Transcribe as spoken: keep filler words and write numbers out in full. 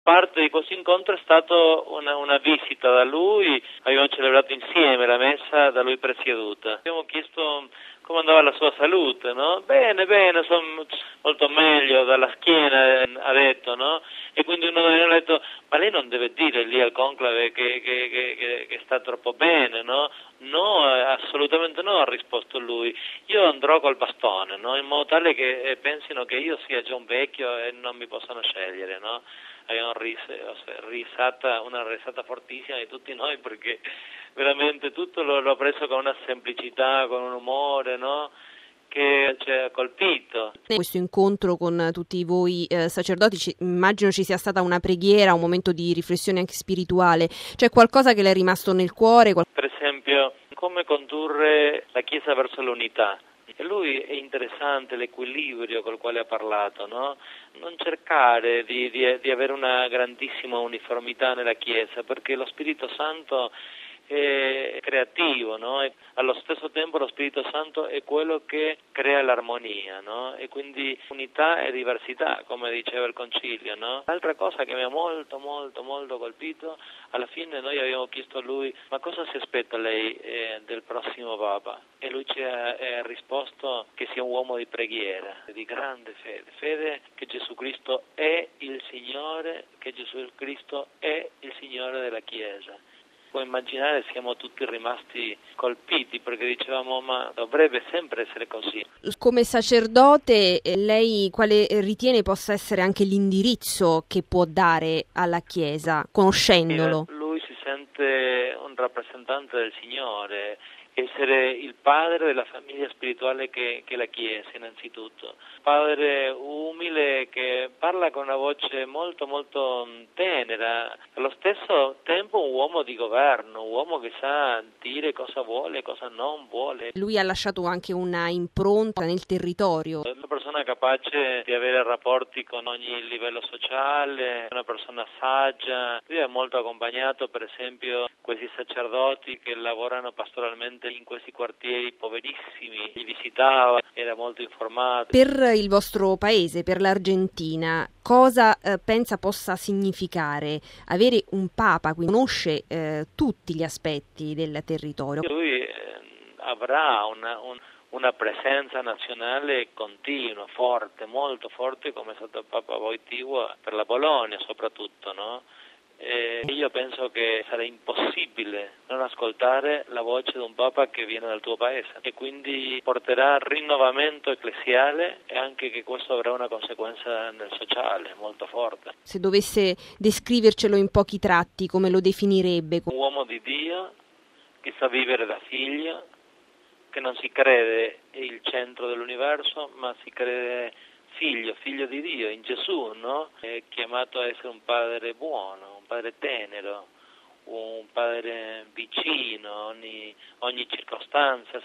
Parte di questo incontro è stato una, una visita da lui, abbiamo celebrato insieme la messa da lui presieduta. Abbiamo chiesto come andava la sua salute, no? Bene, bene, sono molto meglio, dalla schiena, ha detto, no? E quindi uno di noi ha detto, ma lei non deve dire lì al conclave che, che, che, che sta troppo bene, no? No, assolutamente no, ha risposto lui. Io andrò col bastone, no? In modo tale che pensino che io sia già un vecchio e non mi possano scegliere, no? Abbiamo ris- risata, una risata fortissima di tutti noi perché veramente tutto l'ho, l'ho preso con una semplicità, con un umore, no? Che ci ha colpito. Questo incontro con tutti voi eh, sacerdoti, ci, immagino ci sia stata una preghiera, un momento di riflessione anche spirituale. C'è qualcosa che le è rimasto nel cuore? Per esempio, come condurre la Chiesa verso l'unità. E lui è interessante l'equilibrio col quale ha parlato, no? Non cercare di, di, di avere una grandissima uniformità nella Chiesa, perché lo Spirito Santo è creativo, no? E allo stesso tempo lo Spirito Santo è quello che crea l'armonia, no? E quindi unità e diversità, come diceva il Concilio, no? L'altra cosa che mi ha molto, molto, molto colpito, alla fine noi abbiamo chiesto a lui, ma cosa si aspetta lei eh, del prossimo Papa? E lui ci ha eh, risposto che sia un uomo di preghiera, di grande fede, fede che Gesù Cristo è il Signore, che Gesù Cristo è il Signore della Chiesa. Puoi immaginare, siamo tutti rimasti colpiti perché dicevamo ma dovrebbe sempre essere così. Come sacerdote lei quale ritiene possa essere anche l'indirizzo che può dare alla Chiesa, conoscendolo? Lui si sente un rappresentante del Signore, essere il padre della famiglia spirituale che, che è la Chiesa innanzitutto, padre umile che parla con una voce molto molto tenera, allo stesso tempo un uomo di governo, un uomo che sa dire cosa vuole e cosa non vuole. Lui ha lasciato anche una impronta nel territorio. È una persona capace di avere rapporti con ogni livello sociale, una persona saggia. Lui ha molto accompagnato per esempio questi sacerdoti che lavorano pastoralmente in questi quartieri poverissimi, li visitava, era molto informato. Per il vostro paese, per l'Argentina, cosa eh, pensa possa significare avere un Papa che conosce eh, tutti gli aspetti del territorio? Lui eh, avrà una, un, una presenza nazionale continua, forte, molto forte, come è stato il Papa Wojtyła per la Polonia soprattutto, no? E io penso che sarà impossibile non ascoltare la voce di un Papa che viene dal tuo paese e quindi porterà rinnovamento ecclesiale e anche che questo avrà una conseguenza nel sociale molto forte. Se dovesse descrivercelo in pochi tratti, come lo definirebbe? Un uomo di Dio che sa vivere da figlio, che non si crede il centro dell'universo, ma si crede figlio, figlio di Dio, in Gesù, no? È chiamato a essere un padre buono, un padre tenero, un padre vicino, ogni, ogni circostanza.